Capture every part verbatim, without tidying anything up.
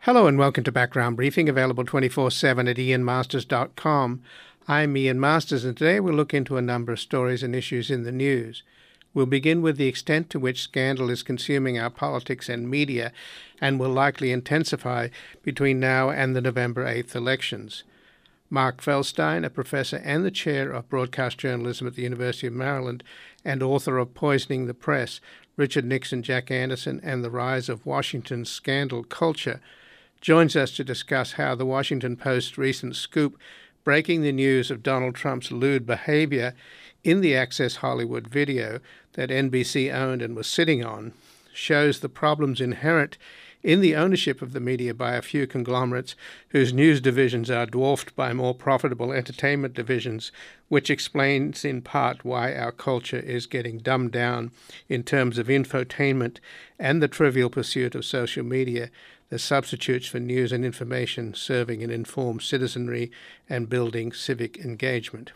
Hello and welcome to Background Briefing, available twenty-four seven at ian masters dot com. I'm Ian Masters, and today we'll look into a number of stories and issues in the news. We'll begin with the extent to which scandal is consuming our politics and media and will likely intensify between now and the November eighth elections. Mark Feldstein, a professor and the chair of broadcast journalism at the University of Maryland and author of Poisoning the Press, Richard Nixon, Jack Anderson, and the Rise of Washington's Scandal Culture, joins us to discuss how the Washington Post's recent scoop breaking the news of Donald Trump's lewd behavior in the Access Hollywood video that N B C owned and was sitting on shows the problems inherent in the ownership of the media by a few conglomerates whose news divisions are dwarfed by more profitable entertainment divisions, which explains in part why our culture is getting dumbed down in terms of infotainment and the trivial pursuit of social media, the substitutes for news and information serving an informed citizenry and building civic engagement.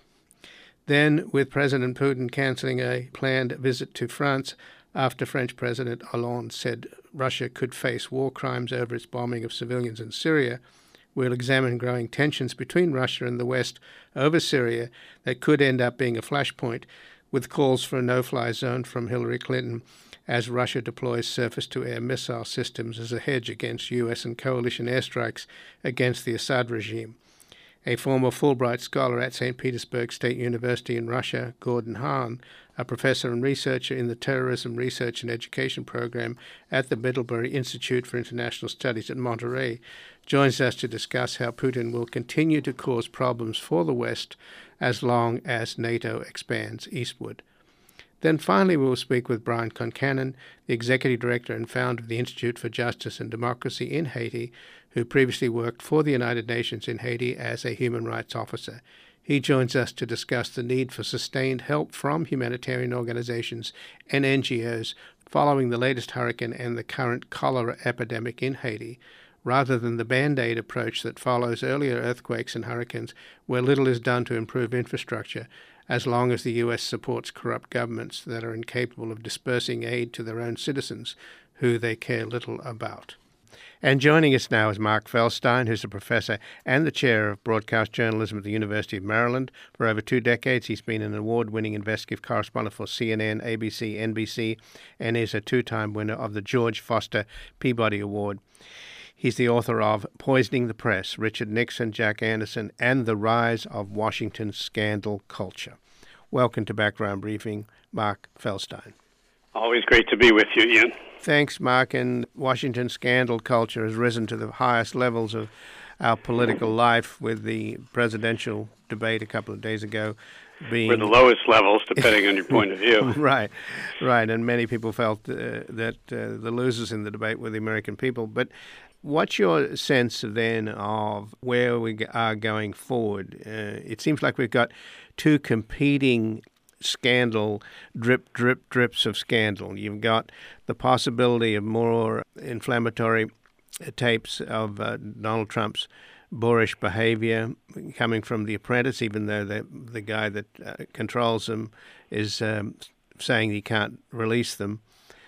Then, with President Putin cancelling a planned visit to France after French President Hollande said Russia could face war crimes over its bombing of civilians in Syria, we'll examine growing tensions between Russia and the West over Syria that could end up being a flashpoint, with calls for a no-fly zone from Hillary Clinton as Russia deploys surface-to-air missile systems as a hedge against U S and coalition airstrikes against the Assad regime. A former Fulbright scholar at Saint Petersburg State University in Russia, Gordon Hahn, a professor and researcher in the Terrorism Research and Education Program at the Middlebury Institute for International Studies at Monterey, joins us to discuss how Putin will continue to cause problems for the West as long as NATO expands eastward. Then finally we will speak with Brian Concannon, the Executive Director and founder of the Institute for Justice and Democracy in Haiti, who previously worked for the United Nations in Haiti as a human rights officer. He joins us to discuss the need for sustained help from humanitarian organizations and N G Os following the latest hurricane and the current cholera epidemic in Haiti, rather than the Band-Aid approach that follows earlier earthquakes and hurricanes where little is done to improve infrastructure, as long as the U S supports corrupt governments that are incapable of dispersing aid to their own citizens, who they care little about. And joining us now is Mark Feldstein, who's a professor and the chair of broadcast journalism at the University of Maryland. For over two decades, he's been an award-winning investigative correspondent for C N N, A B C, N B C, and is a two-time winner of the George Foster Peabody Award. He's the author of Poisoning the Press, Richard Nixon, Jack Anderson, and the Rise of Washington's Scandal Culture. Welcome to Background Briefing, Mark Feldstein. Always great to be with you, Ian. Thanks, Mark. And Washington's scandal culture has risen to the highest levels of our political life, with the presidential debate a couple of days ago being... We're the lowest levels, depending on your point of view. Right, right. And many people felt uh, that uh, the losers in the debate were the American people. But what's your sense then of where we are going forward? Uh, it seems like we've got two competing scandal, drip, drip, drips of scandal. You've got the possibility of more inflammatory tapes of uh, Donald Trump's boorish behavior coming from The Apprentice, even though the, the guy that uh, controls them is um, saying he can't release them.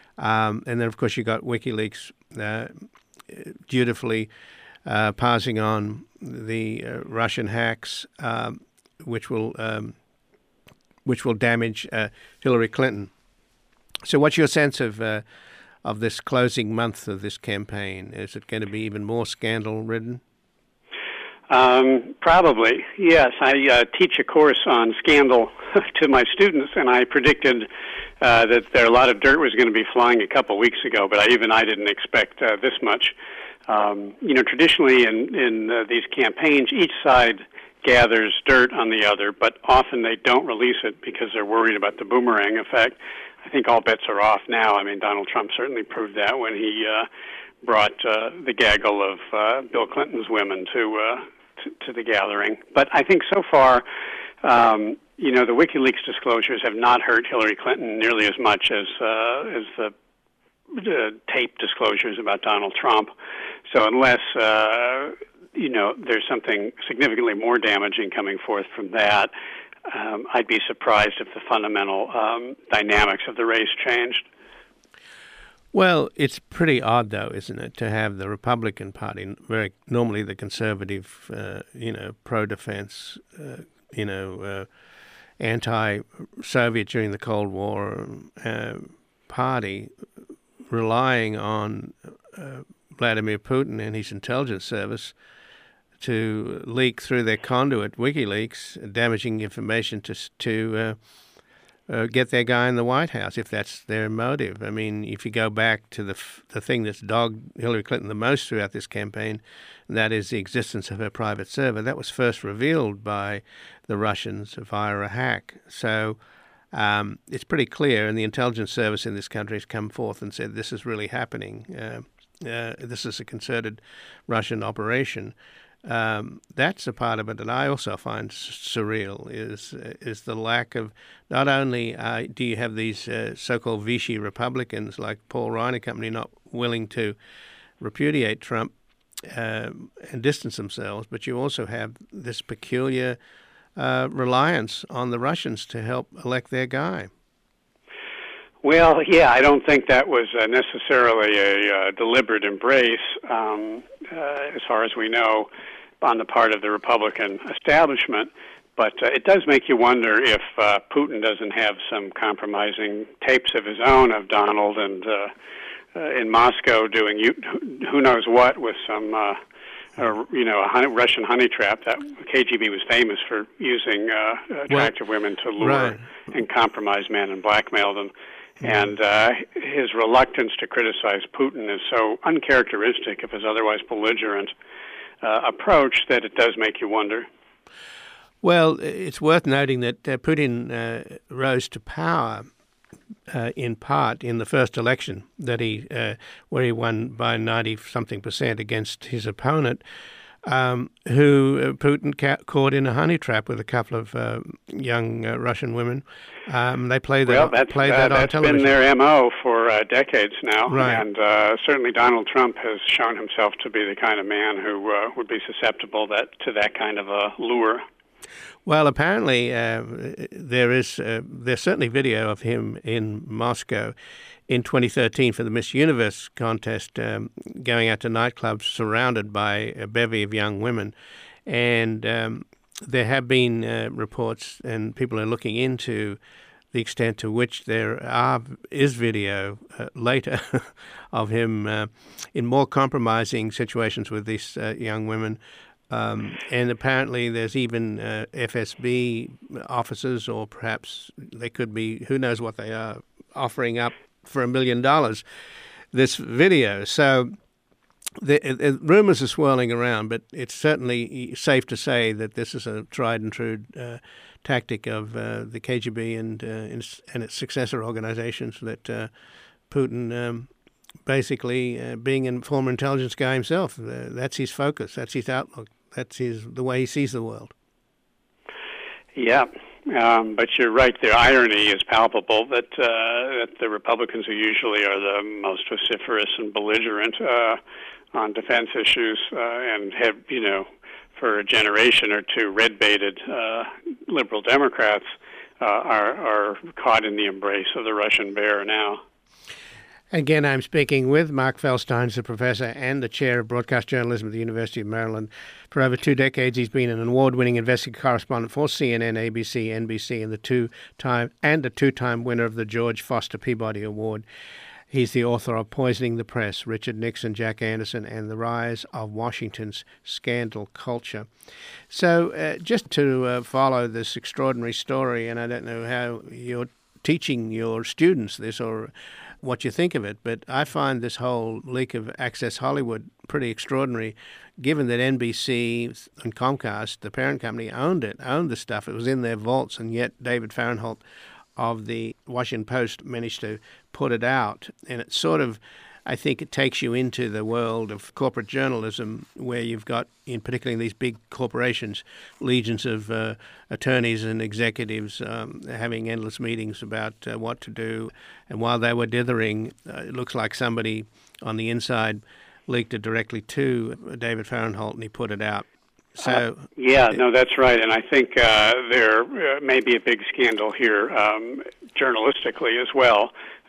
Um, and then, of course, you've got WikiLeaks uh, dutifully uh, passing on the uh, Russian hacks, um, which will um, which will damage uh, Hillary Clinton. So what's your sense of uh, of this closing month of this campaign? Is it going to be even more scandal-ridden? Um, probably, yes. I uh, teach a course on scandal to my students, and I predicted uh, that there a lot of dirt was going to be flying a couple weeks ago, but I, even I didn't expect uh, this much. Um, you know, traditionally in, in uh, these campaigns, each side gathers dirt on the other, but often they don't release it because they're worried about the boomerang effect. I think all bets are off now. I mean, Donald Trump certainly proved that when he uh, brought uh, the gaggle of uh, Bill Clinton's women to, uh, to to the gathering. But I think so far, um, you know, the WikiLeaks disclosures have not hurt Hillary Clinton nearly as much as uh, as the uh, tape disclosures about Donald Trump. So unless uh, you know, there's something significantly more damaging coming forth from that, Um, I'd be surprised if the fundamental um, dynamics of the race changed. Well, it's pretty odd, though, isn't it, to have the Republican Party, very normally the conservative, uh, you know, pro-defense, uh, you know, uh, anti-Soviet during the Cold War uh, party, relying on uh, Vladimir Putin and his intelligence service to leak through their conduit, WikiLeaks, damaging information to to uh, uh, get their guy in the White House, if that's their motive. I mean, if you go back to the f- the thing that's dogged Hillary Clinton the most throughout this campaign, and that is the existence of her private server. That was first revealed by the Russians via a hack. So um, it's pretty clear, and the intelligence service in this country has come forth and said this is really happening. Uh, uh, this is a concerted Russian operation. Um, that's a part of it that I also find surreal, is is the lack of, not only uh, do you have these uh, so-called Vichy Republicans like Paul Ryan and company not willing to repudiate Trump uh, and distance themselves, but you also have this peculiar uh, reliance on the Russians to help elect their guy. Well, yeah, I don't think that was uh, necessarily a uh, deliberate embrace, um, uh, as far as we know, on the part of the Republican establishment. But uh, it does make you wonder if uh, Putin doesn't have some compromising tapes of his own of Donald and uh, uh, in Moscow doing you, who knows what with some, uh, uh, you know, a honey, Russian honey trap. That K G B was famous for using uh, attractive well, women to lure right. and compromise men and blackmail them. And uh, his reluctance to criticize Putin is so uncharacteristic of his otherwise belligerent uh, approach that it does make you wonder. Well, it's worth noting that uh, Putin uh, rose to power uh, in part in the first election that he, uh, where he won by ninety something percent against his opponent, Um, who uh, Putin ca- caught in a honey trap with a couple of uh, young uh, Russian women. Um, they play that, well, that's, play uh, that on that's television. That's been their M O for uh, decades now. Right. And uh, certainly Donald Trump has shown himself to be the kind of man who uh, would be susceptible that to that kind of a lure. Well, apparently uh, there is uh, there's certainly video of him in Moscow in twenty thirteen for the Miss Universe contest, um, going out to nightclubs surrounded by a bevy of young women. And um, there have been uh, reports, and people are looking into the extent to which there are, is video uh, later of him uh, in more compromising situations with these uh, young women. Um, and apparently there's even uh, F S B officers, or perhaps they could be, who knows what they are, offering up for a million dollars this video. So the, the rumors are swirling around, but it's certainly safe to say that this is a tried and true uh, tactic of uh, the K G B and, uh, and its successor organizations, that uh, Putin um, basically uh, being a former intelligence guy himself, uh, that's his focus, that's his outlook, that's his the way he sees the world. Yeah, um, but you're right. The irony is palpable that uh, that the Republicans, who usually are the most vociferous and belligerent uh, on defense issues, uh, and have, you know, for a generation or two, red-baited uh, liberal Democrats, uh, are, are caught in the embrace of the Russian bear now. Again, I'm speaking with Mark Feldstein, who's a professor and the chair of broadcast journalism at the University of Maryland. For over two decades, he's been an award-winning investigative correspondent for C N N, A B C, N B C, and the two-time and a two-time winner of the George Foster Peabody Award. He's the author of Poisoning the Press, Richard Nixon, Jack Anderson, and the Rise of Washington's Scandal Culture. So uh, just to uh, follow this extraordinary story, and I don't know how you're teaching your students this or what you think of it, but I find this whole leak of Access Hollywood pretty extraordinary, given that N B C and Comcast, the parent company, owned it, owned the stuff. It was in their vaults, and yet David Fahrenthold of the Washington Post managed to put it out. And it sort of, I think it takes you into the world of corporate journalism, where you've got, in particularly in these big corporations, legions of uh, attorneys and executives um, having endless meetings about uh, what to do. And while they were dithering, uh, it looks like somebody on the inside leaked it directly to David Fahrenthold, and he put it out. So uh, yeah, no, that's right. And I think uh, there uh, may be a big scandal here um, journalistically as well.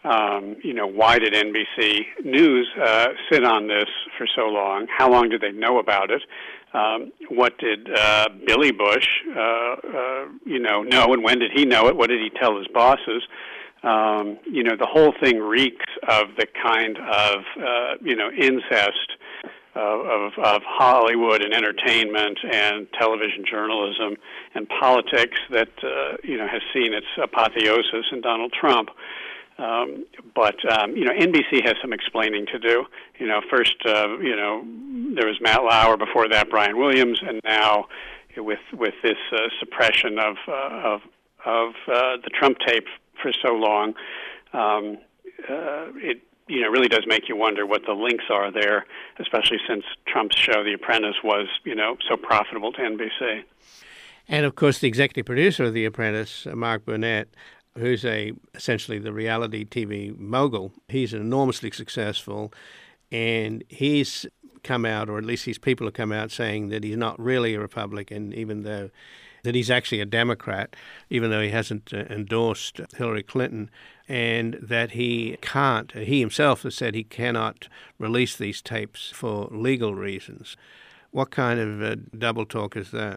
Um, you know, why did N B C News uh, sit on this for so long? How long did they know about it? Um, what did uh, Billy Bush, uh, uh, you know, know, and when did he know it? What did he tell his bosses? Um, you know, the whole thing reeks of the kind of, uh, you know, incest of, of, of Hollywood and entertainment and television journalism and politics that, uh, you know, has seen its apotheosis in Donald Trump. Um, but, um, you know, N B C has some explaining to do. You know, first, uh, you know, there was Matt Lauer, before that Brian Williams, and now with with this uh, suppression of, uh, of, of uh, the Trump tape for so long, um, uh, it, you know, really does make you wonder what the links are there, especially since Trump's show, The Apprentice, was, you know, so profitable to N B C. And, of course, the executive producer of The Apprentice, Mark Burnett, who's a essentially the reality T V mogul. He's enormously successful, and he's come out, or at least his people have come out, saying that he's not really a Republican, even though that he's actually a Democrat, even though he hasn't uh, endorsed Hillary Clinton, and that he can't, he himself has said he cannot release these tapes for legal reasons. What kind of uh, double talk is that?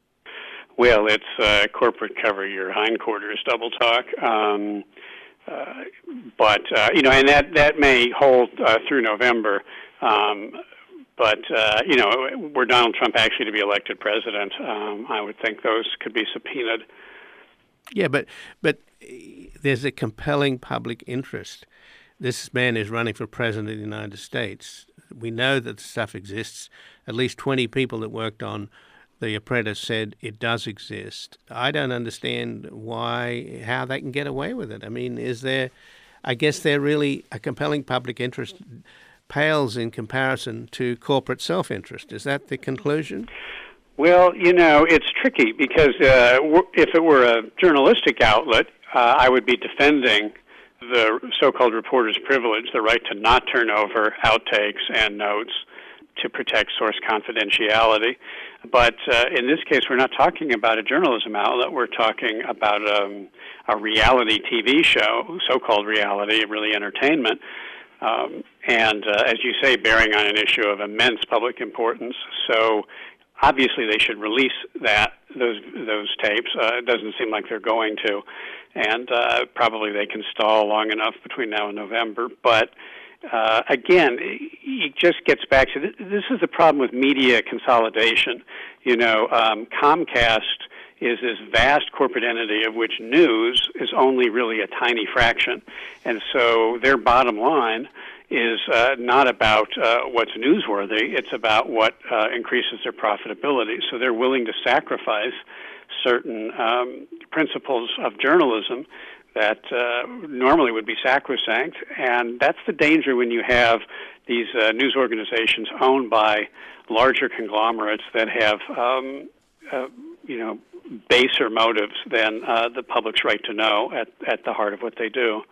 Well, it's uh, corporate cover your hindquarters double talk, um, uh, but uh, you know, and that that may hold uh, through November. Um, but uh, you know, were Donald Trump actually to be elected president, um, I would think those could be subpoenaed. Yeah, but but there's a compelling public interest. This man is running for president of the United States. We know that the stuff exists. At least twenty people that worked on The Apprentice said it does exist. I don't understand why, how they can get away with it. I mean, is there, I guess they're really, a compelling public interest pales in comparison to corporate self-interest. Is that the conclusion? Well, you know, it's tricky because uh, if it were a journalistic outlet, uh, I would be defending the so-called reporter's privilege, the right to not turn over outtakes and notes to protect source confidentiality. But uh, in this case, we're not talking about a journalism outlet. We're talking about um, a reality T V show, so-called reality, really entertainment, um, and uh, as you say, bearing on an issue of immense public importance. So obviously they should release that those those tapes. Uh, it doesn't seem like they're going to, and uh, probably they can stall long enough between now and November. But Uh, again, it just gets back to this, this is the problem with media consolidation. You know, um, Comcast is this vast corporate entity of which news is only really a tiny fraction. And so their bottom line is uh, not about uh, what's newsworthy, it's about what uh, increases their profitability. So they're willing to sacrifice certain um, principles of journalism that uh, normally would be sacrosanct, and that's the danger when you have these uh, news organizations owned by larger conglomerates that have, um, uh, you know, baser motives than uh, the public's right to know at, at the heart of what they do.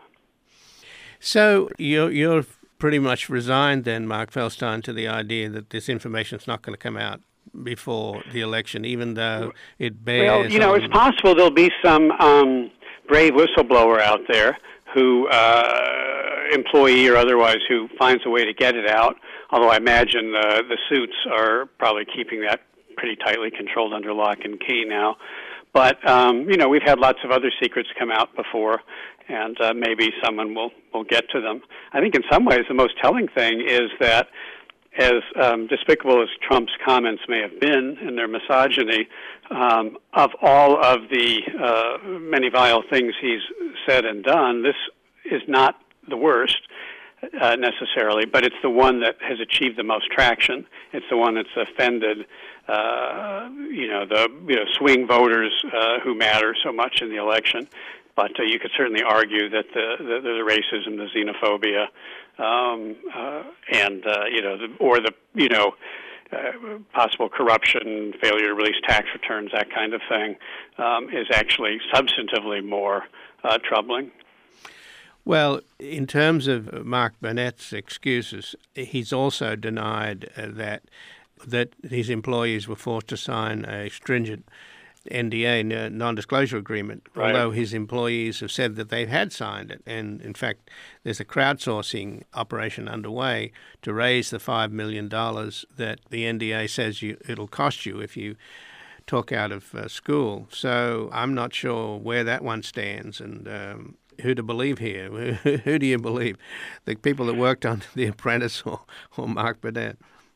So you're, you're pretty much resigned then, Mark Feldstein, to the idea that this information is not going to come out before the election, even though it bears... Well, you know, on... it's possible there'll be some... Um, brave whistleblower out there who, uh, employee or otherwise, who finds a way to get it out, although I imagine uh, the suits are probably keeping that pretty tightly controlled under lock and key now. But, um, you know, we've had lots of other secrets come out before, and uh, maybe someone will, will get to them. I think in some ways the most telling thing is that as um, despicable as Trump's comments may have been in their misogyny, um, of all of the uh, many vile things he's said and done, this is not the worst uh, necessarily, but it's the one that has achieved the most traction. It's the one that's offended, uh, you know, the you know, swing voters uh, who matter so much in the election. But uh, you could certainly argue that the, the, the racism, the xenophobia, um, uh, and uh, you know, the, or the you know, uh, possible corruption, failure to release tax returns, that kind of thing, um, is actually substantively more uh, troubling. Well, in terms of Mark Burnett's excuses, he's also denied uh, that that his employees were forced to sign a stringent N D A, non-disclosure agreement, Right. although his employees have said that they had signed it. And in fact, there's a crowdsourcing operation underway to raise the five million dollars that the N D A says you, it'll cost you if you talk out of uh, school. So I'm not sure where that one stands and um, who to believe here. Who do you believe? The people that worked on The Apprentice or, or Mark Burnett?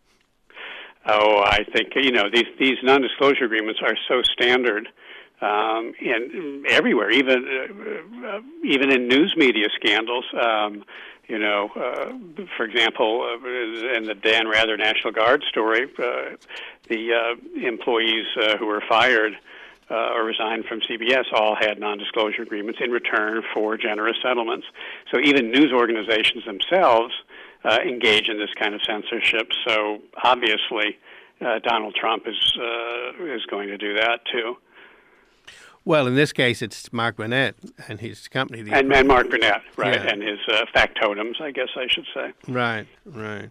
Oh, I think, you know, these these non-disclosure agreements are so standard um, in everywhere, even uh, even in news media scandals. Um, you know, uh, for example, uh, in the Dan Rather National Guard story, uh, the uh, employees uh, who were fired uh, or resigned from C B S all had non-disclosure agreements in return for generous settlements. So even news organizations themselves Uh, engage in this kind of censorship. So obviously, uh, Donald Trump is uh, is going to do that too. Well, in this case, it's Mark Burnett and his company, the and, and Mark Burnett, right, Yeah. and his uh, factotums, I guess I should say. Right, right.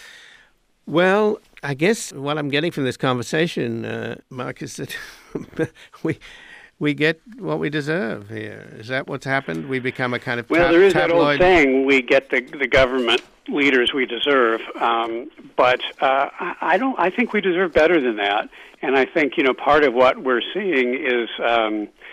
Well, I guess what I'm getting from this conversation, uh, Mark, is that we we get what we deserve here. Is that what's happened? We become a kind of Well, tab- there is tabloid... that old saying: we get the the government leaders we deserve. Um, but uh, I, I don't. I think we deserve better than that. And I think you know part of what we're seeing is. Um,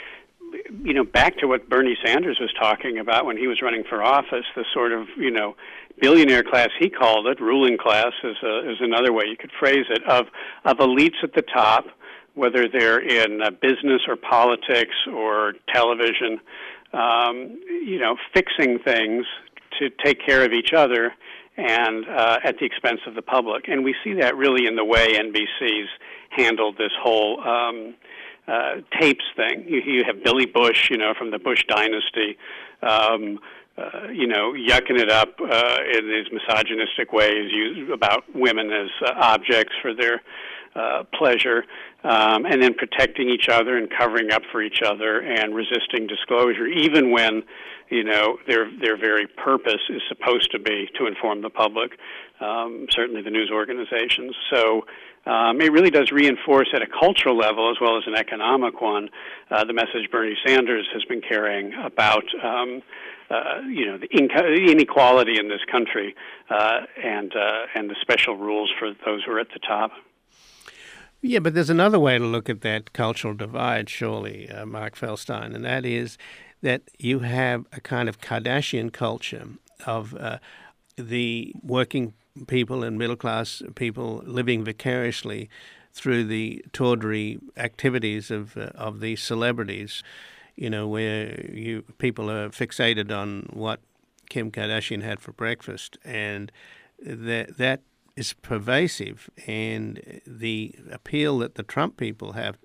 You know, back to what Bernie Sanders was talking about when he was running for office, the sort of, you know, billionaire class, he called it, ruling class is, a, is another way you could phrase it, of, of elites at the top, whether they're in uh, business or politics or television, um, you know, fixing things to take care of each other and uh, at the expense of the public. And we see that really in the way N B C's handled this whole um, uh, tapes thing. You, you have Billy Bush, you know, from the Bush dynasty, um, uh, you know, yucking it up uh, in these misogynistic ways use, about women as uh, objects for their uh, pleasure, um, and then protecting each other and covering up for each other and resisting disclosure, even when, you know, their their very purpose is supposed to be to inform the public, um, certainly the news organizations. So um, it really does reinforce at a cultural level as well as an economic one uh, the message Bernie Sanders has been carrying about um, uh, you know the inco- inequality in this country uh, and uh, and the special rules for those who are at the top. Yeah, but there's another way to look at that cultural divide, surely, uh, Mark Feldstein, and that is that you have a kind of Kardashian culture of uh, the working people and middle-class people living vicariously through the tawdry activities of uh, of these celebrities, you know, where you people are fixated on what Kim Kardashian had for breakfast, and that that is pervasive, and the appeal that the Trump people have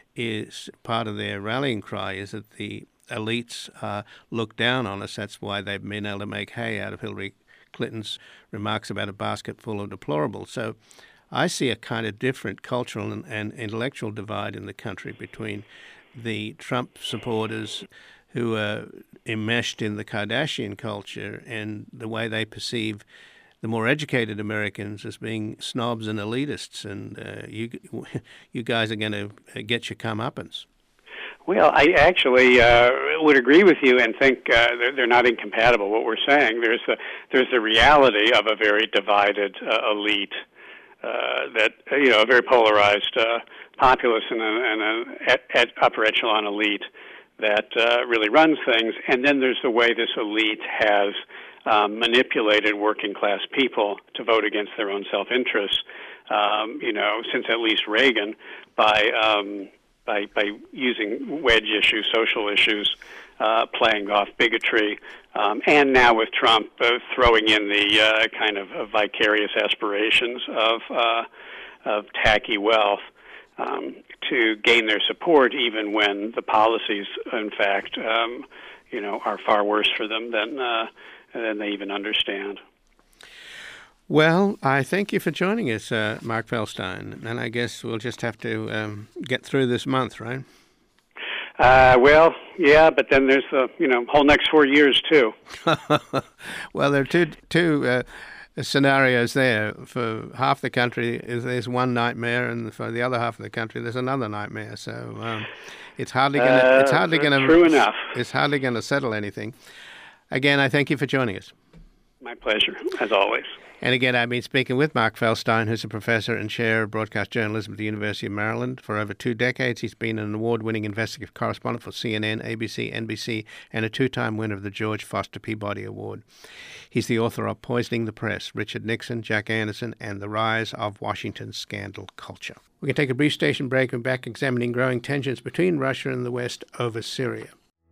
is part of their rallying cry is that the elites uh, look down on us. That's why they've been able to make hay out of Hillary Clinton's remarks about a basket full of deplorables. So I see a kind of different cultural and, and intellectual divide in the country between the Trump supporters who are enmeshed in the Kardashian culture and the way they perceive the more educated Americans as being snobs and elitists, and uh, you you guys are going to get your comeuppance. Well, I actually uh, would agree with you and think uh, they're, they're not incompatible. What we're saying, there's the there's the reality of a very divided uh, elite uh, that you know a very polarized uh, populace and an and a at, at upper echelon elite that uh, really runs things, and then there's the way this elite has um, manipulated working class people to vote against their own self-interests. Um, you know, since at least Reagan, by um, By, by using wedge issues, social issues, uh, playing off bigotry, um, and now with Trump uh, throwing in the uh, kind of uh, vicarious aspirations of, uh, of tacky wealth um, to gain their support, even when the policies, in fact, um, you know, are far worse for them than uh, than they even understand. Well, I thank you for joining us, uh, Mark Feldstein, and I guess we'll just have to um, get through this month, right? Uh, well, yeah, but then there's the you know whole next four years too. Well, there are two two uh, scenarios there. For half the country, there's one nightmare, and for the other half of the country, there's another nightmare. So um, it's hardly going to. Uh, it's hardly going to. True enough. It's hardly going to settle anything. Again, I thank you for joining us. My pleasure, as always. And again, I've been speaking with Mark Feldstein, who's a professor and chair of broadcast journalism at the University of Maryland. For over two decades, he's been an award-winning investigative correspondent for C N N, A B C, N B C, and a two-time winner of the George Foster Peabody Award. He's the author of Poisoning the Press, Richard Nixon, Jack Anderson, and the Rise of Washington's Scandal Culture. We can take a brief station break and back examining growing tensions between Russia and the West over Syria.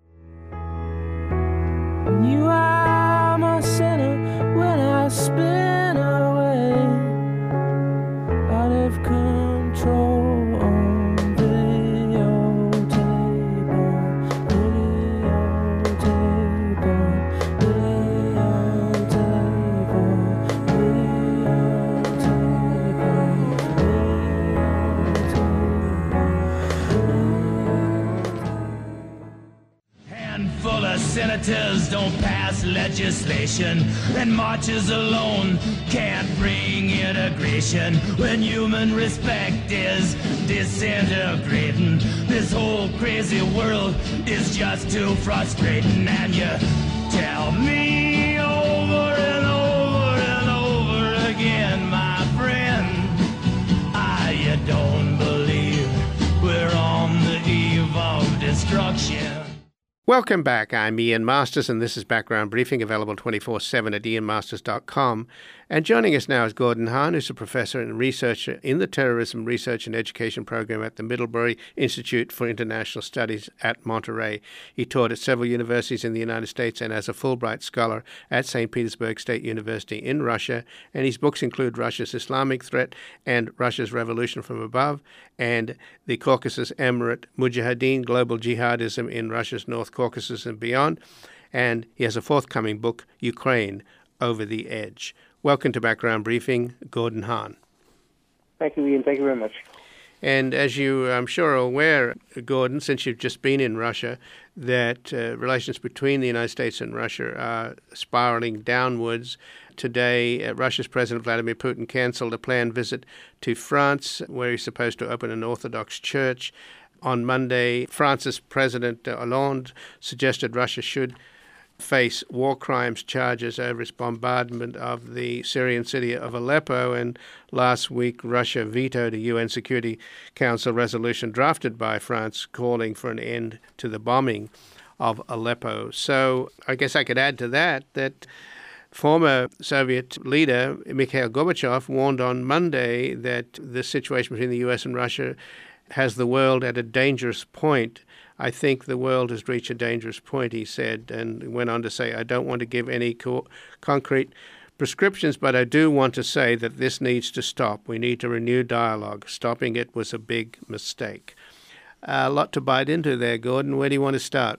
You are my sinner when I spin away out of control on video table, video table, video table, video table. Handful of senators don't pass legislation, and marches alone can't bring integration. When human respect is disintegrating, this whole crazy world is just too frustrating. And you tell me over and over and over again, my friend, I you don't believe we're on the eve of destruction. Welcome back. I'm Ian Masters, and this is Background Briefing, available twenty-four seven at ian masters dot com. And joining us now is Gordon Hahn, who's a professor and researcher in the Terrorism Research and Education Program at the Middlebury Institute for International Studies at Monterey. He taught at several universities in the United States and as a Fulbright scholar at Saint Petersburg State University in Russia. And his books include Russia's Islamic Threat and Russia's Revolution from Above, and the Caucasus Emirate Mujahideen, Global Jihadism in Russia's North Caucasus and Beyond. And he has a forthcoming book, Ukraine, Over the Edge. Welcome to Background Briefing, Gordon Hahn. Thank you, Ian. Thank you very much. And as you, I'm sure, are aware, Gordon, since you've just been in Russia, that uh, relations between the United States and Russia are spiraling downwards. Today, uh, Russia's President Vladimir Putin canceled a planned visit to France, where he's supposed to open an Orthodox church. On Monday, France's President Hollande suggested Russia should face war crimes charges over its bombardment of the Syrian city of Aleppo. And last week, Russia vetoed a U N Security Council resolution drafted by France calling for an end to the bombing of Aleppo. So I guess I could add to that that former Soviet leader Mikhail Gorbachev warned on Monday that the situation between the U S and Russia has the world at a dangerous point. I think the world has reached a dangerous point, he said, and went on to say, I don't want to give any co- concrete prescriptions, but I do want to say that this needs to stop. We need to renew dialogue. Stopping it was a big mistake. Uh, a lot to bite into there, Gordon. Where do you want to start?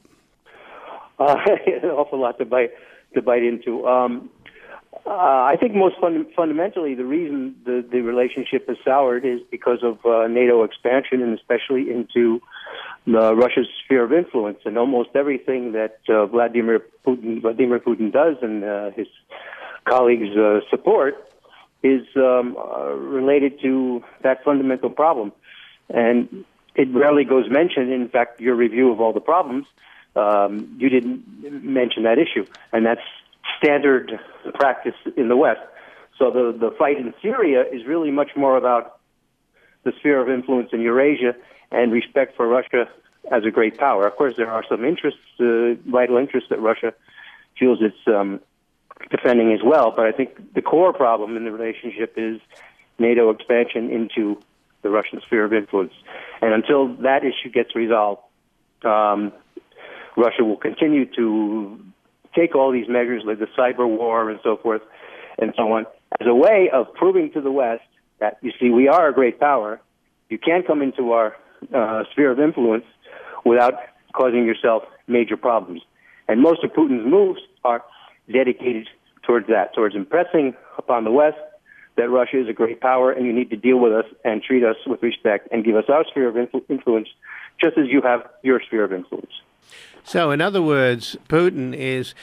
Uh, an awful lot to bite to bite into. Um, uh, I think most fun- fundamentally, the reason the, the relationship has soured is because of uh, NATO expansion, and especially into uh, Russia's sphere of influence. And almost everything that uh, Vladimir Putin Vladimir Putin does and uh, his colleagues uh, support is um, uh, related to that fundamental problem. And it rarely goes mentioned. In fact, your review of all the problems, um, you didn't mention that issue. And that's standard practice in the West. So the, the fight in Syria is really much more about the sphere of influence in Eurasia and respect for Russia as a great power. Of course, there are some interests, uh, vital interests that Russia feels it's um, defending as well. But I think the core problem in the relationship is NATO expansion into the Russian sphere of influence. And until that issue gets resolved, um, Russia will continue to take all these measures like the cyber war and so forth and so on as a way of proving to the West that, you see, we are a great power. You can't come into our uh, sphere of influence without causing yourself major problems. And most of Putin's moves are dedicated towards that, towards impressing upon the West that Russia is a great power and you need to deal with us and treat us with respect and give us our sphere of influ- influence just as you have your sphere of influence. So, in other words, Putin is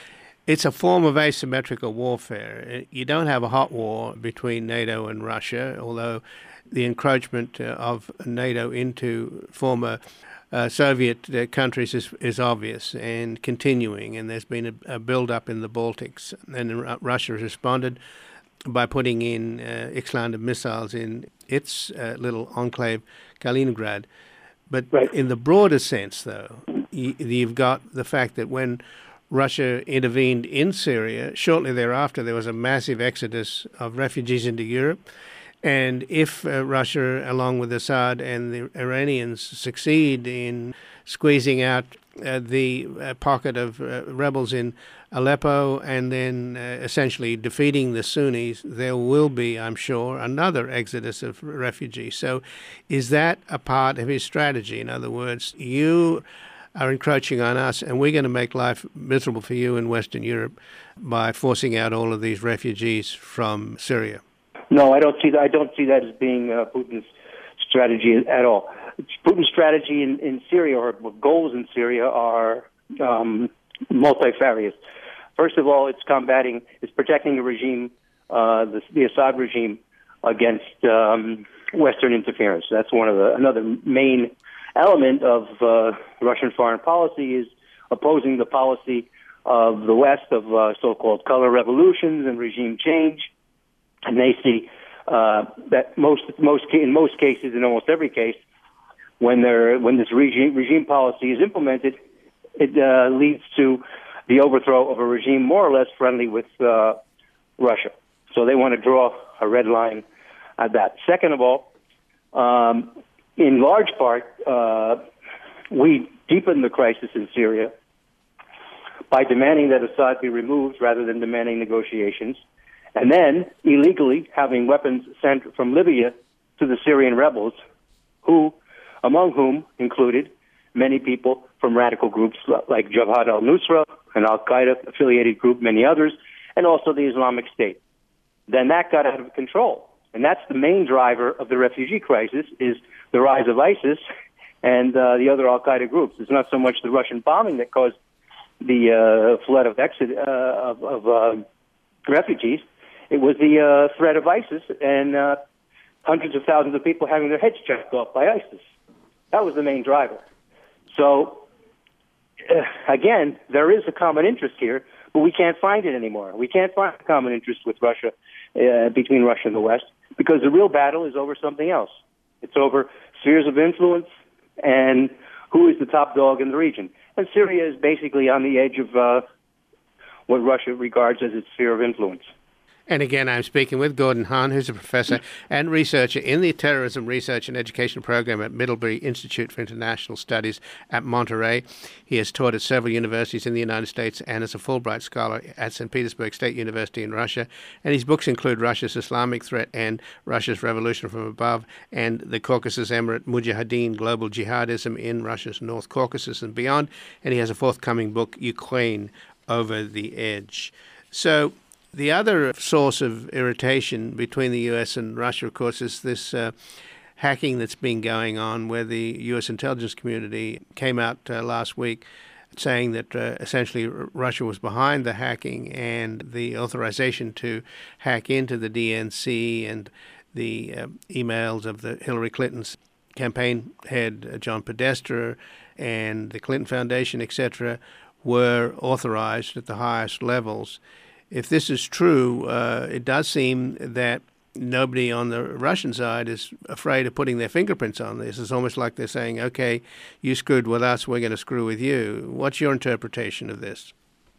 It's a form of asymmetrical warfare. You don't have a hot war between NATO and Russia, although the encroachment uh, of NATO into former uh, Soviet uh, countries is, is obvious and continuing, and there's been a, a build-up in the Baltics, and uh, Russia has responded by putting in uh, Iskander missiles in its uh, little enclave, Kaliningrad. But right. in the broader sense, though, you, you've got the fact that when Russia intervened in Syria, shortly thereafter there was a massive exodus of refugees into Europe. And if uh, Russia, along with Assad and the Iranians, succeed in squeezing out uh, the uh, pocket of uh, rebels in Aleppo and then uh, essentially defeating the Sunnis, there will be, I'm sure, another exodus of refugees. So is that a part of his strategy? In other words, you are encroaching on us and we're going to make life miserable for you in Western Europe by forcing out all of these refugees from Syria? No, I don't see that. I don't see that as being uh, Putin's strategy at all. Putin's strategy in, in Syria, or goals in Syria, are um, multifarious. First of all, it's combating, it's protecting the regime, uh, the, the Assad regime, against um, Western interference. That's one of the another main element of uh, Russian foreign policy is opposing the policy of the West of uh, so-called color revolutions and regime change. And they see uh, that most, most, in most cases, in almost every case, when there, when this regime regime policy is implemented, it uh, leads to the overthrow of a regime more or less friendly with uh, Russia. So they want to draw a red line at that. Second of all, um, in large part, uh, we deepen the crisis in Syria by demanding that Assad be removed rather than demanding negotiations, and then illegally having weapons sent from Libya to the Syrian rebels, who, among whom included many people from radical groups like Jabhat al-Nusra, an al-Qaeda-affiliated group, many others, and also the Islamic State. Then that got out of control. And that's the main driver of the refugee crisis, is the rise of ISIS and uh, the other al-Qaeda groups. It's not so much the Russian bombing that caused the uh, flood of exit uh, of, of uh, refugees. It was the uh, threat of ISIS and uh, hundreds of thousands of people having their heads chopped off by ISIS. That was the main driver. So, uh, again, there is a common interest here, but we can't find it anymore. We can't find a common interest with Russia, uh, between Russia and the West, because the real battle is over something else. It's over spheres of influence and who is the top dog in the region. And Syria is basically on the edge of uh, what Russia regards as its sphere of influence. And again, I'm speaking with Gordon Hahn, who's a professor and researcher in the Terrorism Research and Education Program at Middlebury Institute for International Studies at Monterey. He has taught at several universities in the United States and is a Fulbright Scholar at Saint Petersburg State University in Russia. And his books include Russia's Islamic Threat and Russia's Revolution from Above, and the Caucasus Emirate Mujahideen, Global Jihadism in Russia's North Caucasus and Beyond. And he has a forthcoming book, Ukraine, Over the Edge. So the other source of irritation between the U S and Russia, of course, is this uh, hacking that's been going on, where the U S intelligence community came out uh, last week saying that uh, essentially Russia was behind the hacking, and the authorization to hack into the D N C and the uh, emails of the Hillary Clinton's campaign head, uh, John Podesta, and the Clinton Foundation, et cetera, were authorized at the highest levels. If this is true, uh, it does seem that nobody on the Russian side is afraid of putting their fingerprints on this. It's almost like they're saying, okay, you screwed with us, we're going to screw with you. What's your interpretation of this?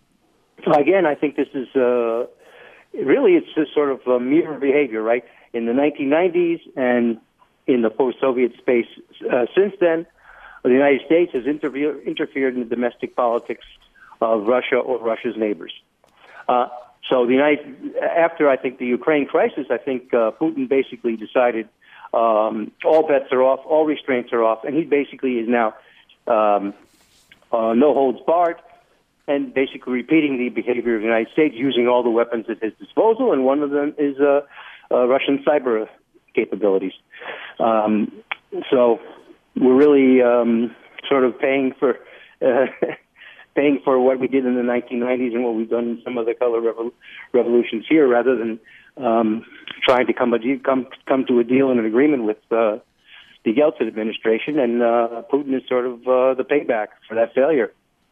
Again, I think this is uh, really, it's just sort of a mirror behavior, right? In the nineteen nineties and in the post-Soviet space uh, since then, the United States has interve- interfered in the domestic politics of Russia or Russia's neighbors. Uh, so the United, after I think the Ukraine crisis, I think uh, Putin basically decided um, all bets are off, all restraints are off, and he basically is now um, uh, no holds barred, and basically repeating the behavior of the United States, using all the weapons at his disposal, and one of them is uh, uh, Russian cyber capabilities. Um, so we're really um, sort of paying for uh, paying for what what we did in the nineteen nineties and what we've done in some of the color revol- revolutions here, rather than um, trying to come a de- come come to a deal and an agreement with uh, the Yeltsin administration. And uh, Putin is sort of uh, the payback for that failure.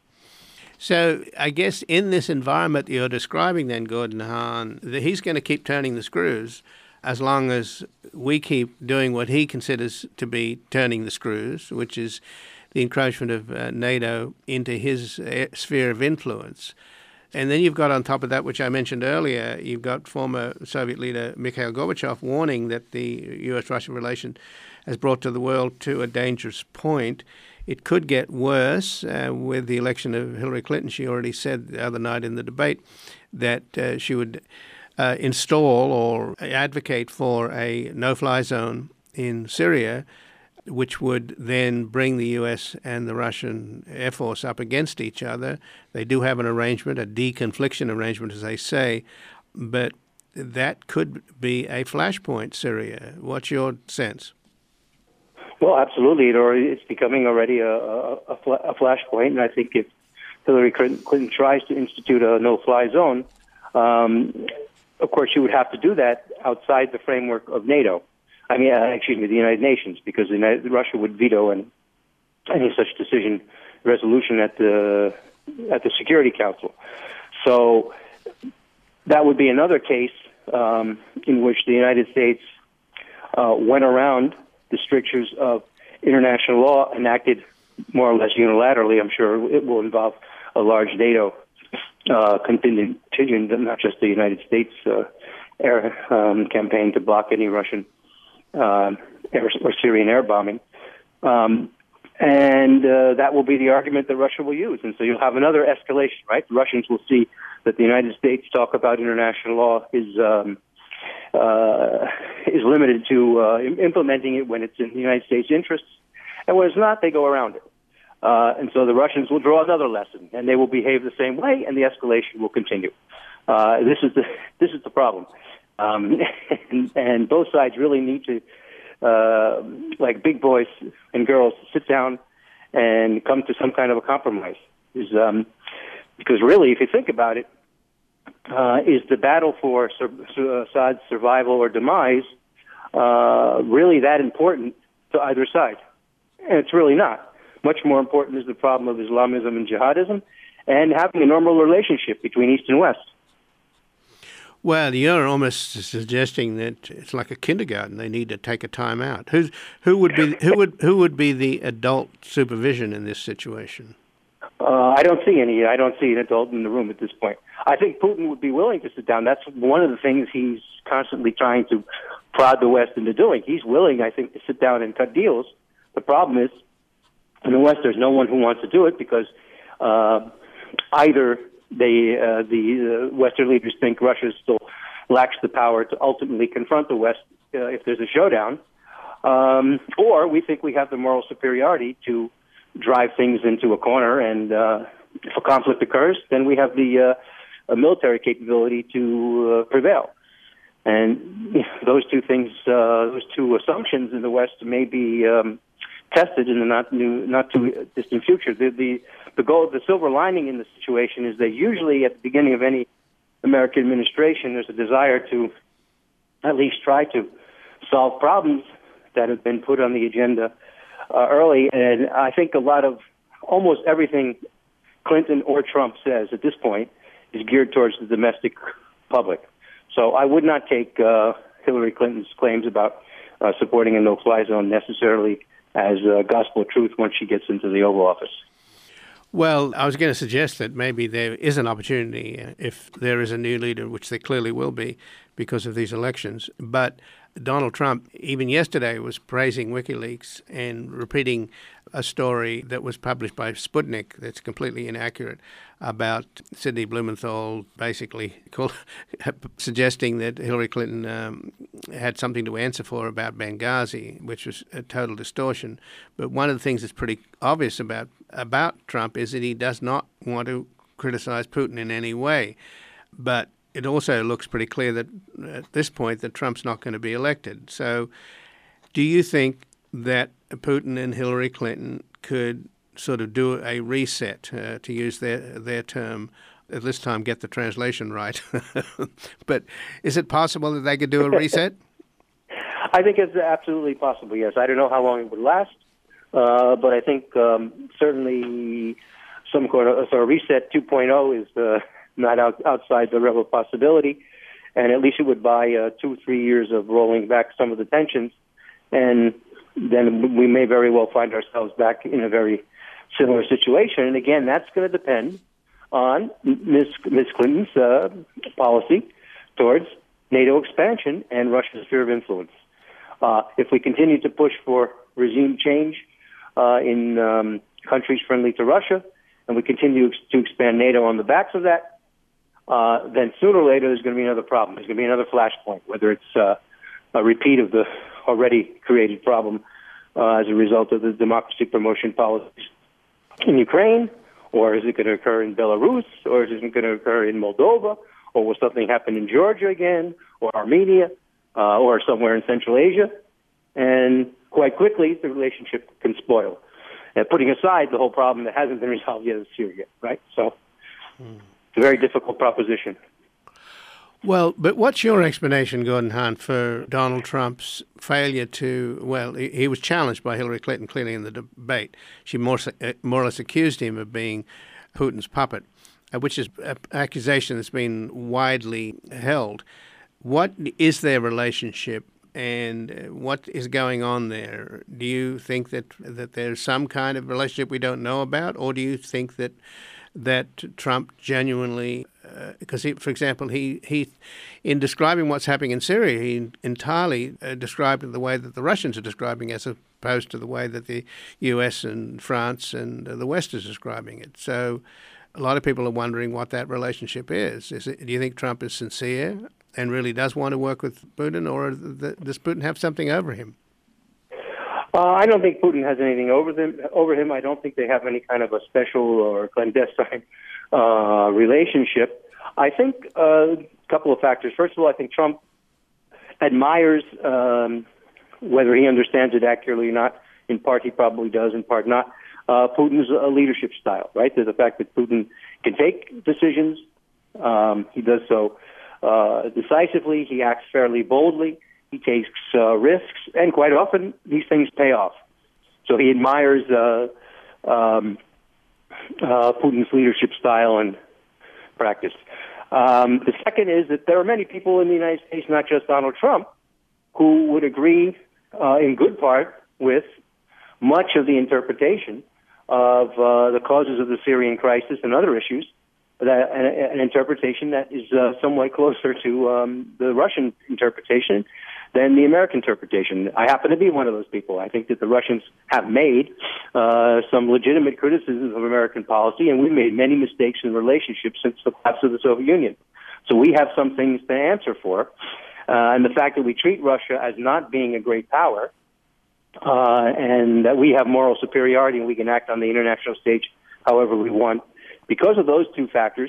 So I guess in this environment you're describing then, Gordon Hahn, that he's going to keep turning the screws as long as we keep doing what he considers to be turning the screws, which is the encroachment of uh, NATO into his uh, sphere of influence. And then you've got on top of that, which I mentioned earlier, you've got former Soviet leader Mikhail Gorbachev warning that the U S Russia relation has brought to the world to a dangerous point. It could get worse uh, with the election of Hillary Clinton. She already said the other night in the debate that uh, she would uh, install or advocate for a no-fly zone in Syria, which would then bring the U S and the Russian Air Force up against each other. They do have an arrangement, a deconfliction arrangement, as they say, but that could be a flashpoint, Syria. What's your sense? Well, absolutely. It already, it's becoming already a, a, a, fl- a flashpoint, and I think if Hillary Clinton tries to institute a no-fly zone, um, of course, she would have to do that outside the framework of NATO. I mean, uh, excuse me, the United Nations, because the United, Russia would veto any, any such decision resolution at the at the Security Council. So that would be another case um, in which the United States uh, went around the strictures of international law enacted more or less unilaterally. I'm sure it will involve a large NATO uh, contingent, not just the United States uh, air um, campaign to block any Russian uh, air or Syrian air bombing. Um, and uh, that will be the argument that Russia will use. And so you'll have another escalation, right? The Russians will see that the United States talk about international law is um, Uh, is limited to uh, implementing it when it's in the United States' interests, and when it's not, they go around it. Uh, and so the Russians will draw another lesson, and they will behave the same way, and the escalation will continue. Uh, this is the this is the problem, um, and, and both sides really need to, uh, like big boys and girls, sit down and come to some kind of a compromise. Is um, because really, if you think about it. Uh, is the battle for Assad's survival or demise uh, really that important to either side? And it's really not. Much more important is the problem of Islamism and jihadism and having a normal relationship between East and West. Well, you're almost suggesting that it's like a kindergarten. They need to take a time out. Who's, who would be who would who would be the adult supervision in this situation? Uh, I don't see any. I don't see an adult in the room at this point. I think Putin would be willing to sit down. That's one of the things he's constantly trying to prod the West into doing. He's willing, I think, to sit down and cut deals. The problem is, in the West, there's no one who wants to do it because uh, either they, uh, the uh, Western leaders think Russia still lacks the power to ultimately confront the West uh, if there's a showdown, um, or we think we have the moral superiority to drive things into a corner, and uh, if a conflict occurs, then we have the uh, a military capability to uh, prevail. And you know, those two things, uh, those two assumptions in the West may be um, tested in the not new, not too distant future. The, the the goal, the silver lining in the situation is that usually at the beginning of any American administration, there's a desire to at least try to solve problems that have been put on the agenda Uh, early, and I think a lot of almost everything Clinton or Trump says at this point is geared towards the domestic public. So I would not take uh, Hillary Clinton's claims about uh, supporting a no-fly zone necessarily as uh, gospel truth once she gets into the Oval Office. Well, I was going to suggest that maybe there is an opportunity if there is a new leader, which there clearly will be because of these elections. But Donald Trump, even yesterday, was praising WikiLeaks and repeating a story that was published by Sputnik that's completely inaccurate about Sidney Blumenthal basically called, suggesting that Hillary Clinton um, had something to answer for about Benghazi, which was a total distortion. But one of the things that's pretty obvious about, about Trump is that he does not want to criticize Putin in any way. But it also looks pretty clear that at this point that Trump's not going to be elected. So do you think that Putin and Hillary Clinton could sort of do a reset, uh, to use their their term. At this time, get the translation right. But is it possible that they could do a reset? I think it's absolutely possible, yes. I don't know how long it would last, uh, but I think um, certainly some kind of so reset two point oh is uh, not out, outside the realm of possibility, and at least it would buy uh, two, three years of rolling back some of the tensions, and then we may very well find ourselves back in a very similar situation. And again, that's going to depend on Miz Miz Clinton's uh, policy towards NATO expansion and Russia's sphere of influence. Uh, if we continue to push for regime change uh, in um, countries friendly to Russia, and we continue to expand NATO on the backs of that, uh, then sooner or later there's going to be another problem. There's going to be another flashpoint, whether it's uh, a repeat of the already created problem uh, as a result of the democracy promotion policies in Ukraine, or is it going to occur in Belarus, or is it going to occur in Moldova, or will something happen in Georgia again, or Armenia, uh, or somewhere in Central Asia? And quite quickly, the relationship can spoil. And putting aside the whole problem that hasn't been resolved yet in Syria, right? So mm. it's a very difficult proposition. Well, but what's your explanation, Gordon Hahn, for Donald Trump's failure to, well, he, he was challenged by Hillary Clinton clearly in the debate. She more, more or less accused him of being Putin's puppet, uh, which is an accusation that's been widely held. What is their relationship and what is going on there? Do you think that, that there's some kind of relationship we don't know about, or do you think that that Trump genuinely, because, uh, for example, he, he, in describing what's happening in Syria, he entirely uh, described it the way that the Russians are describing it, as opposed to the way that the U S and France and uh, the West is describing it. So a lot of people are wondering what that relationship is. Is it, do you think Trump is sincere and really does want to work with Putin, or does Putin have something over him? Uh, I don't think Putin has anything over them. Over him, I don't think they have any kind of a special or clandestine uh, relationship. I think uh, a couple of factors. First of all, I think Trump admires, um, whether he understands it accurately or not. In part, he probably does. In part, not. Uh, Putin's uh, leadership style, right? There's the fact that Putin can take decisions. Um, he does so uh, decisively. He acts fairly boldly. He takes uh, risks, and quite often these things pay off. So he admires uh, um, uh, Putin's leadership style and practice. Um, the second is that there are many people in the United States, not just Donald Trump, who would agree uh, in good part with much of the interpretation of uh, the causes of the Syrian crisis and other issues, that, an, an interpretation that is uh, somewhat closer to um, the Russian interpretation than the American interpretation. I happen to be one of those people. I think that the Russians have made uh, some legitimate criticisms of American policy, and we made many mistakes in relationships since the collapse of the Soviet Union. So we have some things to answer for. Uh, and the fact that we treat Russia as not being a great power, uh, and that we have moral superiority and we can act on the international stage however we want, because of those two factors,